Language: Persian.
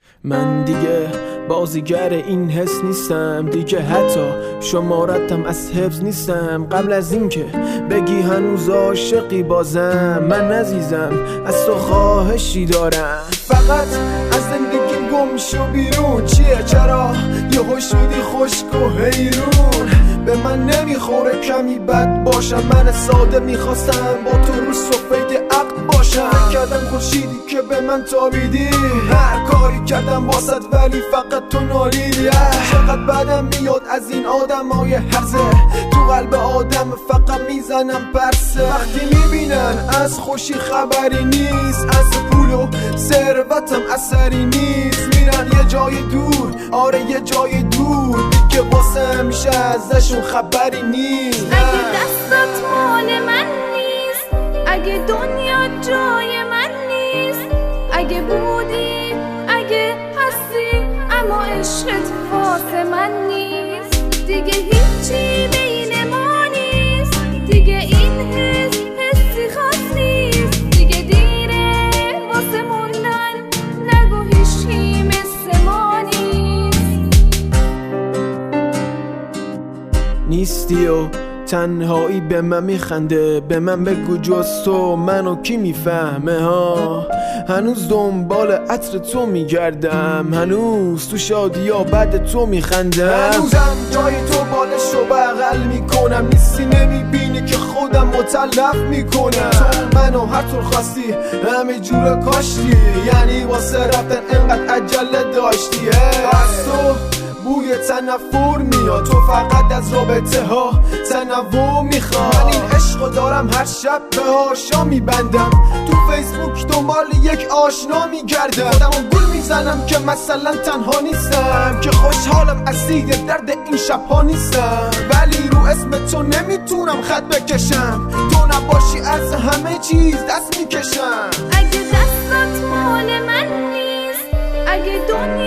من دیگه بازیگر این حس نیستم، دیگه حتی شمارتم از حفظ نیستم. قبل از این که بگی هنوز عاشقی بازم، من عزیزم از تو خواهشی دارم. فقط از زندگی گم شو بیرون. چیه چرا یهو شدی خشک و حیرون؟ به من نمیخوره کمی بد باشم، من ساده میخواستم با تو رو صفحه عقد باشم. کردم خورشیدی که به من تابیدی، هر کاری کردم واسط ولی فقط تو نالیدی. چقدر بدم میاد از این آدمای هرزه، تو قلب آدم فقط میزنم پرسه. وقتی میبینن از خوشی خبری نیست، از پول و ثروتم اثری نیست، میرن یه جای دور، آره یه جای دور که واسه همیشه ازشون خبری نیست. اگه دستت مال من نیست، اگه دنیا جای من نیست، اگه بودی اگه هستی اما عشقت واسه من نیست، دیگه هیچی بین ما نیست، دیگه این حسی خاص نیست، دیگه دیره واسه موندن، نگو هیچی مثل ما نیستی و تنهایی به من میخنده. به من بگو جز تو منو کی میفهمه ها؟ هنوز دنبال عطر تو میگردم، هنوز تو شادی ها بعد تو میخندم، هنوزم جای تو بالش رو بغل میکنم. نیستی نمیبینی که خودم متلف میکنم. تو منو هر طور خواستی همه جور کاشتی، یعنی واسه رفتن انقدر عجله داشتی. از تو بوی تنفر میاد، تو فقط از رابطه ها تنوع میخواد. من این عشقو دارم هر شب به هاشا میبندم، تو فیسبوک دنبال یک آشنا میگردم. خودمو گول میزنم که مثلا تنها نیستم، که خوشحالم از دید درد این شبها نیستم. ولی رو اسم تو نمیتونم خط بکشم، تو نباشی از همه چیز دست میکشم. اگه دستت مال من نیست، اگه دنیا